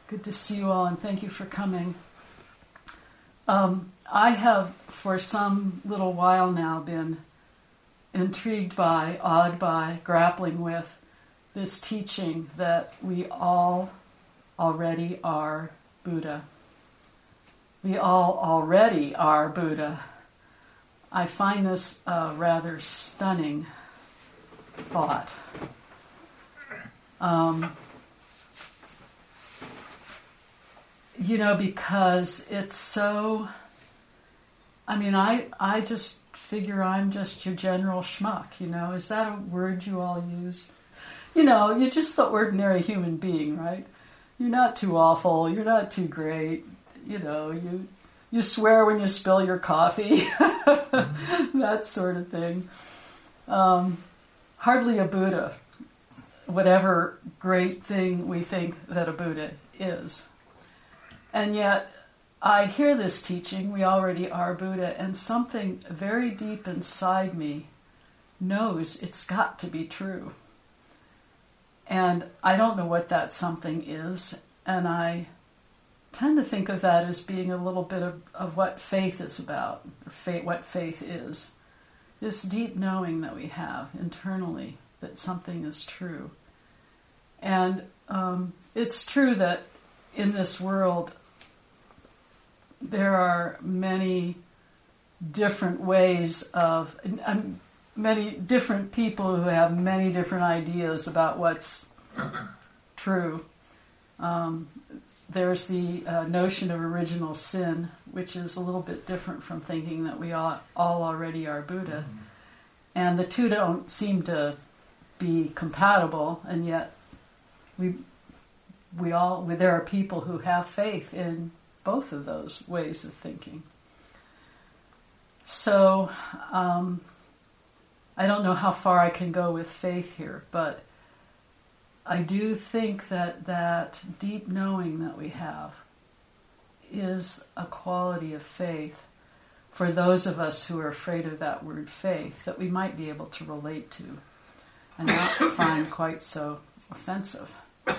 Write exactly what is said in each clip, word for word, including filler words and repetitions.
Good to see you all, and thank you for coming. Um, I have, for some little while now, been intrigued by, awed by, grappling with this teaching that we all already are Buddha. We all already are Buddha. I find this a rather stunning thought. Um, you know, because it's so, I mean, I, I just figure I'm just your general schmuck, you know. Is that a word you all use? You know, you're just the ordinary human being, right? You're not too awful, you're not too great, you know, you you swear when you spill your coffee, mm-hmm. that sort of thing. Um, hardly a Buddha, whatever great thing we think that a Buddha is. And yet, I hear this teaching, we already are Buddha, and something very deep inside me knows it's got to be true. And I don't know what that something is, and I tend to think of that as being a little bit of, of what faith is about, or faith, what faith is. This deep knowing that we have internally that something is true. And um, it's true that in this world there are many different ways of, um, many different people who have many different ideas about what's true. Um, there's the uh, notion of original sin, which is a little bit different from thinking that we all, all already are Buddha. Mm-hmm. And the two don't seem to be compatible, and yet we we all we, there are people who have faith in both of those ways of thinking. So um, I don't know how far I can go with faith here, but I do think that that deep knowing that we have is a quality of faith for those of us who are afraid of that word faith, that we might be able to relate to and not find quite so offensive.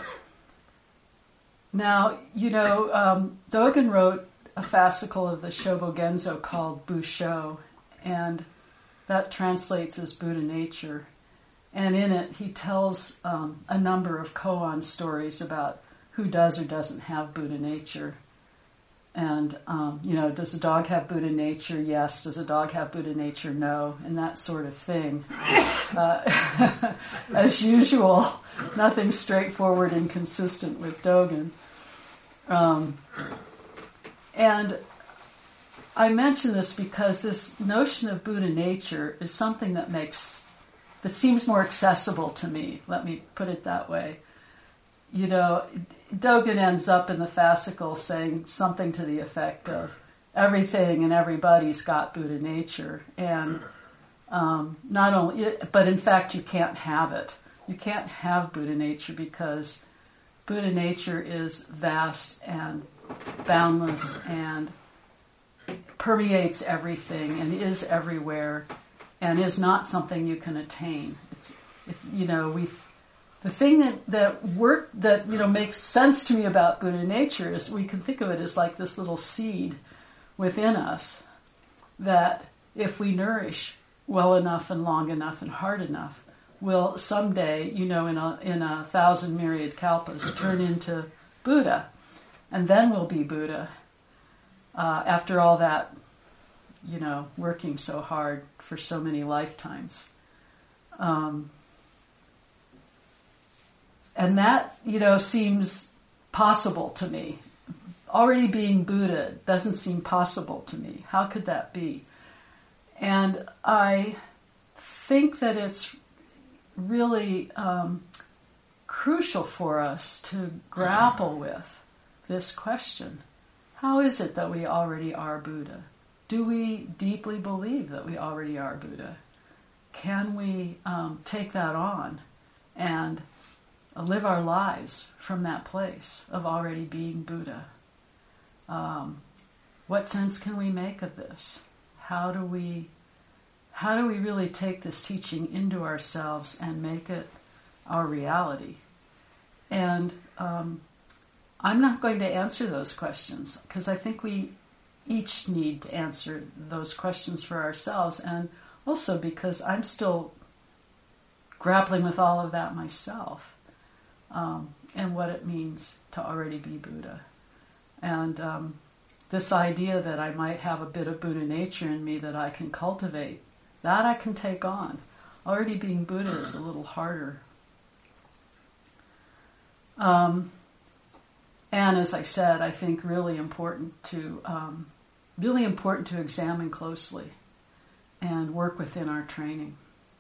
Now, you know, um, Dogen wrote a fascicle of the Shobo Genzo called Busho, and that translates as Buddha nature. And in it, he tells um, a number of koan stories about who does or doesn't have Buddha nature. And, um, you know, does a dog have Buddha nature? Yes. Does a dog have Buddha nature? No. And that sort of thing. Uh, as usual, nothing straightforward and consistent with Dogen. Um, and I mention this because this notion of Buddha nature is something that makes that seems more accessible to me. Let me put it that way. You know, Dogen ends up in the fascicle saying something to the effect of everything and everybody's got Buddha nature, and um, not only, but in fact, you can't have it. You can't have Buddha nature because Buddha nature is vast and boundless and permeates everything and is everywhere, and is not something you can attain. It's, it, you know, we. The thing that that work that you know makes sense to me about Buddha nature is we can think of it as like this little seed within us that, if we nourish well enough and long enough and hard enough, will someday, you know, in a in a thousand myriad kalpas, turn into Buddha, and then we'll be Buddha. Uh, after all that, you know, working so hard for so many lifetimes. Um, and that, you know, seems possible to me. Already being Buddha doesn't seem possible to me. How could that be? And I think that it's really um, crucial for us to grapple with this question. How is it that we already are Buddha? Do we deeply believe that we already are Buddha? Can we um, take that on and live our lives from that place of already being Buddha? Um, what sense can we make of this? How do we, how do we really take this teaching into ourselves and make it our reality? And um, I'm not going to answer those questions because I think we each need to answer those questions for ourselves, and also because I'm still grappling with all of that myself, um, and what it means to already be Buddha. And um, this idea that I might have a bit of Buddha nature in me that I can cultivate, that I can take on. Already being Buddha is a little harder. Um, and as I said, I think really important to um, really important to examine closely and work within our training.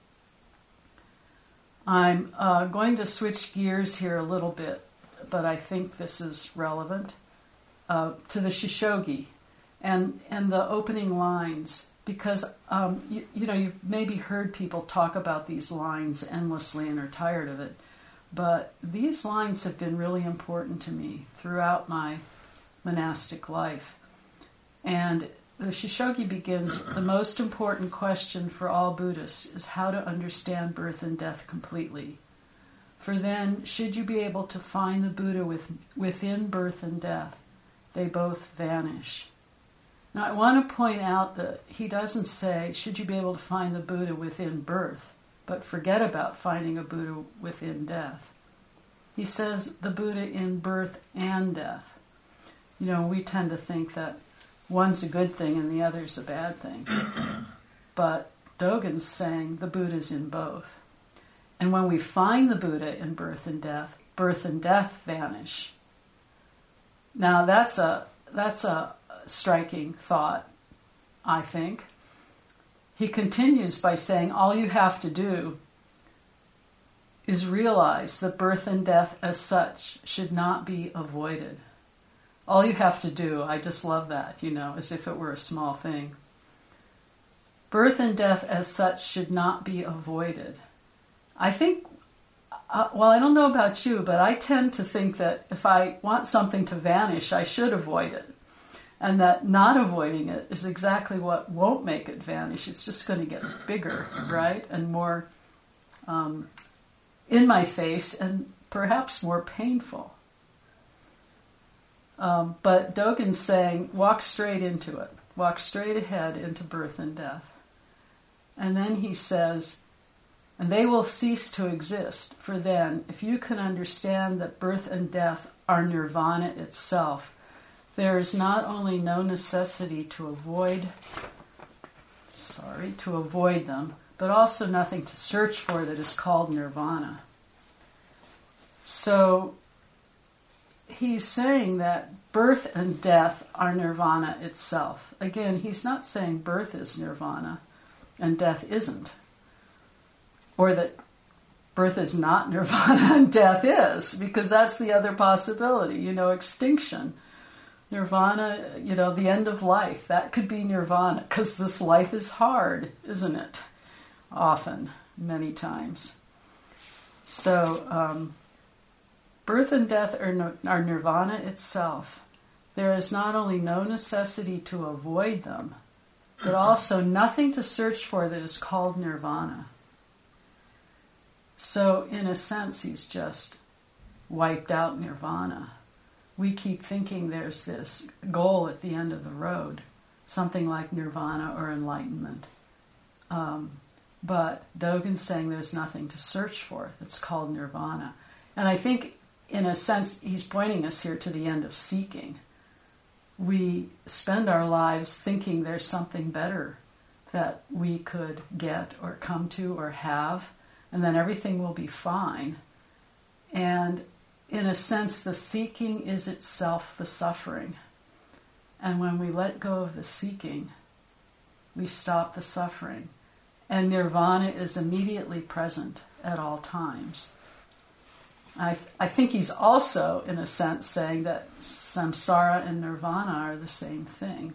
I'm uh, going to switch gears here a little bit, but I think this is relevant uh, to the Shishogi and and the opening lines, because um, you, you know you've maybe heard people talk about these lines endlessly and are tired of it, but these lines have been really important to me throughout my monastic life. And the Shishogi begins, the most important question for all Buddhists is how to understand birth and death completely. For then, should you be able to find the Buddha with, within birth and death, they both vanish. Now, I want to point out that he doesn't say, should you be able to find the Buddha within birth, but forget about finding a Buddha within death. He says the Buddha in birth and death. You know, we tend to think that one's a good thing and the other's a bad thing. But Dogen's saying the Buddha's in both. And when we find the Buddha in birth and death, birth and death vanish. Now that's a that's a striking thought, I think. He continues by saying all you have to do is realize that birth and death as such should not be avoided. All you have to do, I just love that, you know, as if it were a small thing. Birth and death as such should not be avoided. I think, uh, well, I don't know about you, but I tend to think that if I want something to vanish, I should avoid it. And that not avoiding it is exactly what won't make it vanish. It's just going to get bigger, right? And more um, in my face and perhaps more painful. Um, but Dogen's saying, walk straight into it. Walk straight ahead into birth and death. And then he says, and they will cease to exist. For then, if you can understand that birth and death are nirvana itself, there is not only no necessity to avoid, sorry, to avoid them, but also nothing to search for that is called nirvana. So, he's saying that birth and death are nirvana itself. Again, he's not saying birth is nirvana and death isn't. Or that birth is not nirvana and death is, because that's the other possibility, you know, extinction. Nirvana, you know, the end of life, that could be nirvana, because this life is hard, isn't it? Often, many times. So, um, birth and death are, no, are nirvana itself. There is not only no necessity to avoid them, but also nothing to search for that is called nirvana. So, in a sense, he's just wiped out nirvana. We keep thinking there's this goal at the end of the road, something like nirvana or enlightenment. Um, but Dogen's saying there's nothing to search for. It's called nirvana. And I think, in a sense, he's pointing us here to the end of seeking. We spend our lives thinking there's something better that we could get or come to or have, and then everything will be fine. And in a sense, the seeking is itself the suffering. And when we let go of the seeking, we stop the suffering. And nirvana is immediately present at all times. I, I think he's also, in a sense, saying that samsara and nirvana are the same thing.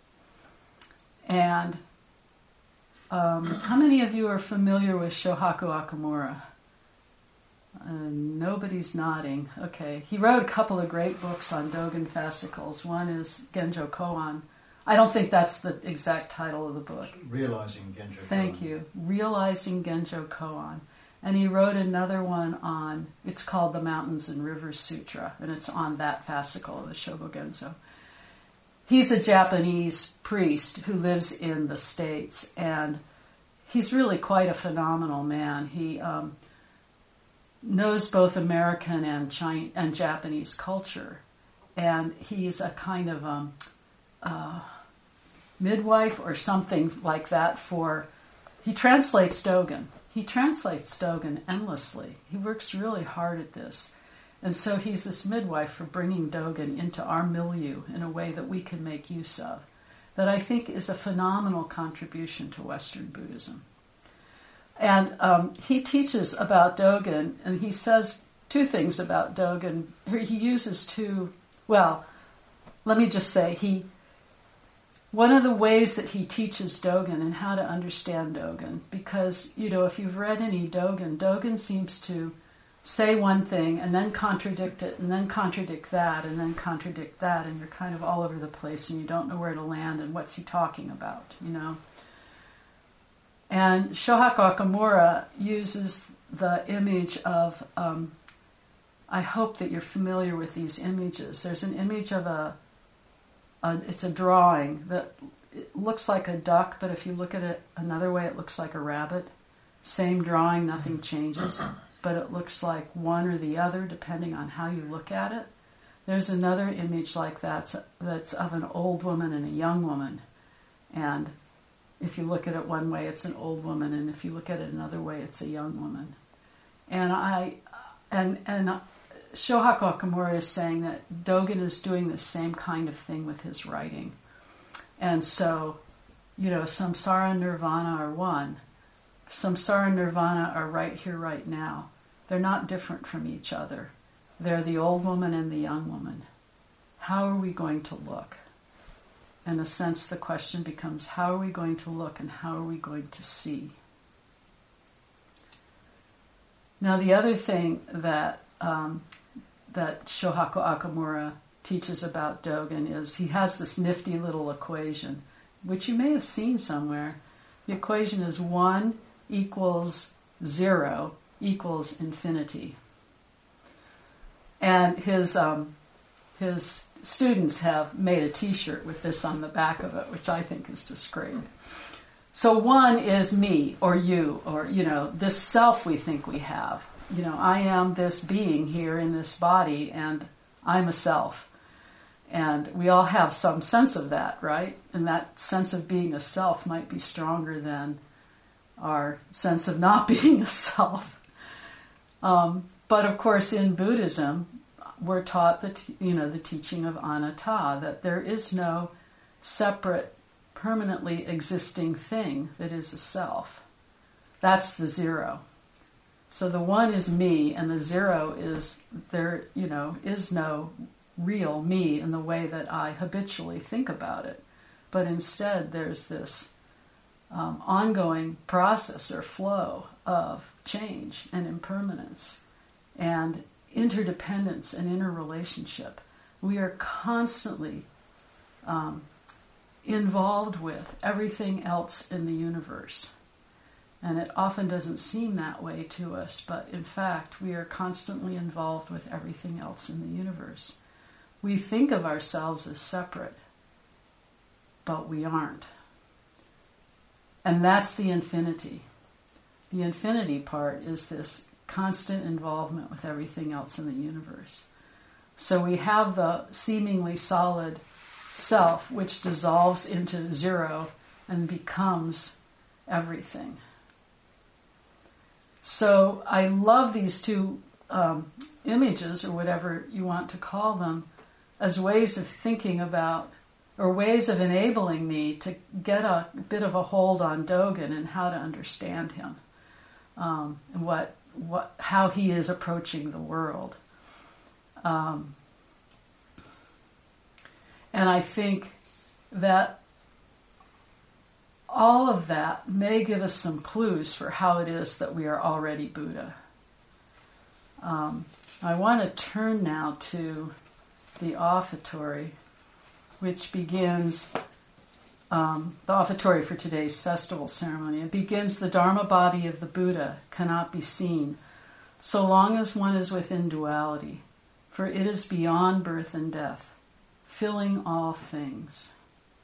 And um, how many of you are familiar with Shohaku Okumura? Uh, nobody's nodding. Okay. He wrote a couple of great books on Dogen fascicles. One is Genjo Koan. I don't think that's the exact title of the book. Realizing Genjo Koan. Thank you. Realizing Genjo Koan. And he wrote another one on, it's called the Mountains and Rivers Sutra, and it's on that fascicle of the Shobogenzo. He's a Japanese priest who lives in the States, and he's really quite a phenomenal man. He um, knows both American and Chinese and Japanese culture, and he's a kind of um, uh, midwife or something like that for. He translates Dogen. He translates Dogen endlessly. He works really hard at this. And so he's this midwife for bringing Dogen into our milieu in a way that we can make use of, that I think is a phenomenal contribution to Western Buddhism. And um, he teaches about Dogen, and he says two things about Dogen. He uses two, well, let me just say, he one of the ways that he teaches Dogen and how to understand Dogen, because, you know, if you've read any Dogen, Dogen seems to say one thing and then contradict it and then contradict that and then contradict that, and you're kind of all over the place and you don't know where to land and what's he talking about, you know. And Shohaku Okumura uses the image of, um, I hope that you're familiar with these images. There's an image of a, a, it's a drawing that it looks like a duck, but if you look at it another way, it looks like a rabbit. Same drawing, nothing changes. But it looks like one or the other, depending on how you look at it. There's another image like that that's of an old woman and a young woman. And if you look at it one way, it's an old woman, and if you look at it another way, it's a young woman. And I, and and Shohaku Okumura is saying that Dogen is doing the same kind of thing with his writing. And so, you know, samsara and nirvana are one. Samsara and nirvana are right here, right now. They're not different from each other. They're the old woman and the young woman. How are we going to look? In a sense, the question becomes, how are we going to look and how are we going to see? Now, the other thing that um, that Shohaku Okumura teaches about Dogen is he has this nifty little equation, which you may have seen somewhere. The equation is one equals zero equals infinity. And his um, his students have made a T-shirt with this on the back of it, which I think is just great. So one is me or you or, you know, this self we think we have. You know, I am this being here in this body and I'm a self. And we all have some sense of that, right? And that sense of being a self might be stronger than our sense of not being a self. Um, but of course, in Buddhism, we're taught the you know the teaching of anatta, that there is no separate, permanently existing thing that is a self. That's the zero. So the one is me, and the zero is there. You know, is no real me in the way that I habitually think about it, but instead there's this um, ongoing process or flow of change and impermanence and interdependence and interrelationship. We are constantly um, involved with everything else in the universe. And it often doesn't seem that way to us, but in fact, we are constantly involved with everything else in the universe. We think of ourselves as separate, but we aren't. And that's the infinity. The infinity part is this constant involvement with everything else in the universe. So we have the seemingly solid self, which dissolves into zero and becomes everything. So I love these two um, images, or whatever you want to call them, as ways of thinking about, or ways of enabling me to get a bit of a hold on Dogen and how to understand him, um, and what, what, how he is approaching the world. Um, and I think that all of that may give us some clues for how it is that we are already Buddha. Um, I want to turn now to the offertory, which begins um, the offertory for today's festival ceremony. It begins, the Dharma body of the Buddha cannot be seen so long as one is within duality, for it is beyond birth and death, filling all things.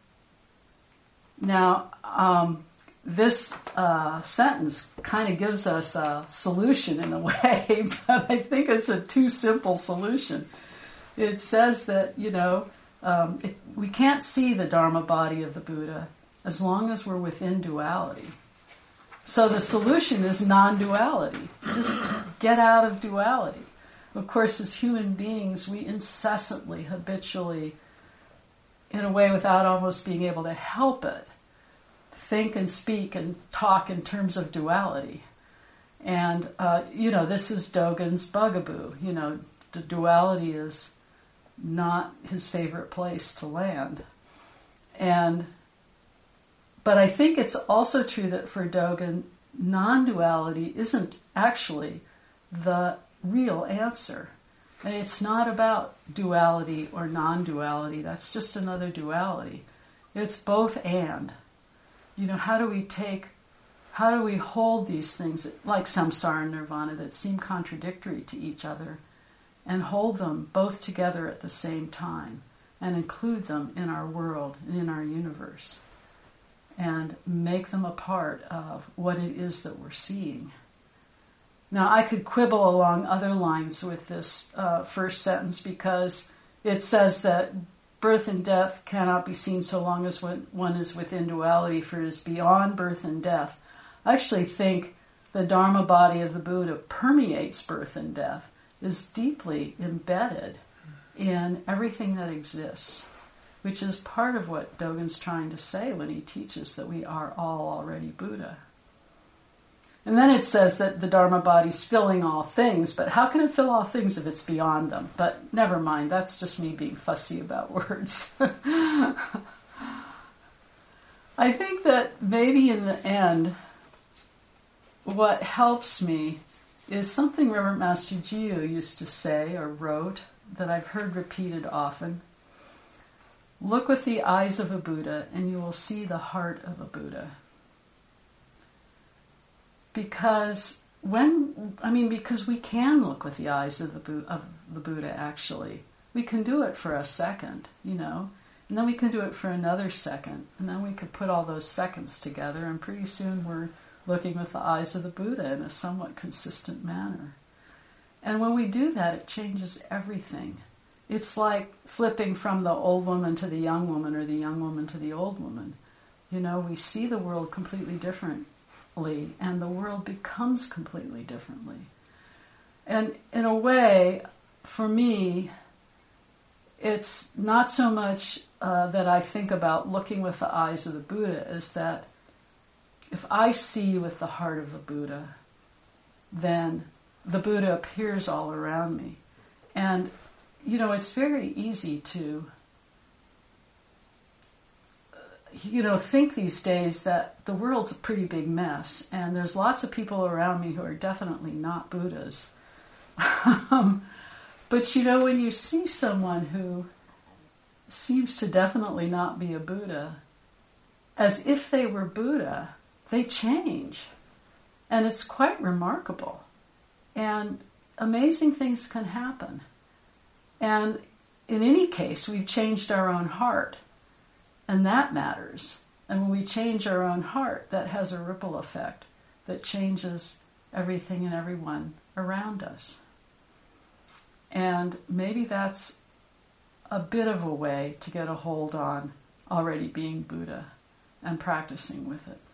Now, um, this uh, sentence kind of gives us a solution in a way, but I think it's a too simple solution. It says that, you know, um, it, we can't see the Dharma body of the Buddha as long as we're within duality. So the solution is non-duality. Just get out of duality. Of course, as human beings, we incessantly, habitually, in a way without almost being able to help it, think and speak and talk in terms of duality. And, uh, you know, this is Dogen's bugaboo. You know, the duality is not his favorite place to land. And, but I think it's also true that for Dogen, non-duality isn't actually the real answer. And it's not about duality or non-duality. That's just another duality. It's both and. You know, how do we take, how do we hold these things like samsara and nirvana that seem contradictory to each other and hold them both together at the same time and include them in our world and in our universe and make them a part of what it is that we're seeing. Now, I could quibble along other lines with this uh, first sentence because it says that birth and death cannot be seen so long as one is within duality, for it is beyond birth and death. I actually think the Dharma body of the Buddha permeates birth and death, is deeply embedded in everything that exists, which is part of what Dogen's trying to say when he teaches that we are all already Buddha. And then it says that the Dharma body's filling all things, but how can it fill all things if it's beyond them? But never mind, that's just me being fussy about words. I think that maybe in the end, what helps me is something Reverend Master Jiyu used to say or wrote that I've heard repeated often. Look with the eyes of a Buddha and you will see the heart of a Buddha. Because when, I mean, because we can look with the eyes of the, Bu- of the Buddha, actually. We can do it for a second, you know, and then we can do it for another second, and then we could put all those seconds together, and pretty soon we're looking with the eyes of the Buddha in a somewhat consistent manner. And when we do that, it changes everything. It's like flipping from the old woman to the young woman or the young woman to the old woman. You know, we see the world completely differently, and the world becomes completely differently. And in a way, for me, it's not so much uh, that I think about looking with the eyes of the Buddha as that if I see with the heart of the Buddha, then the Buddha appears all around me. And, you know, it's very easy to, you know, think these days that the world's a pretty big mess, and there's lots of people around me who are definitely not Buddhas. um, but, you know, when you see someone who seems to definitely not be a Buddha, as if they were Buddha, they change. And it's quite remarkable. And amazing things can happen. And in any case, we've changed our own heart. And that matters. And when we change our own heart, that has a ripple effect that changes everything and everyone around us. And maybe that's a bit of a way to get a hold on already being Buddha and practicing with it.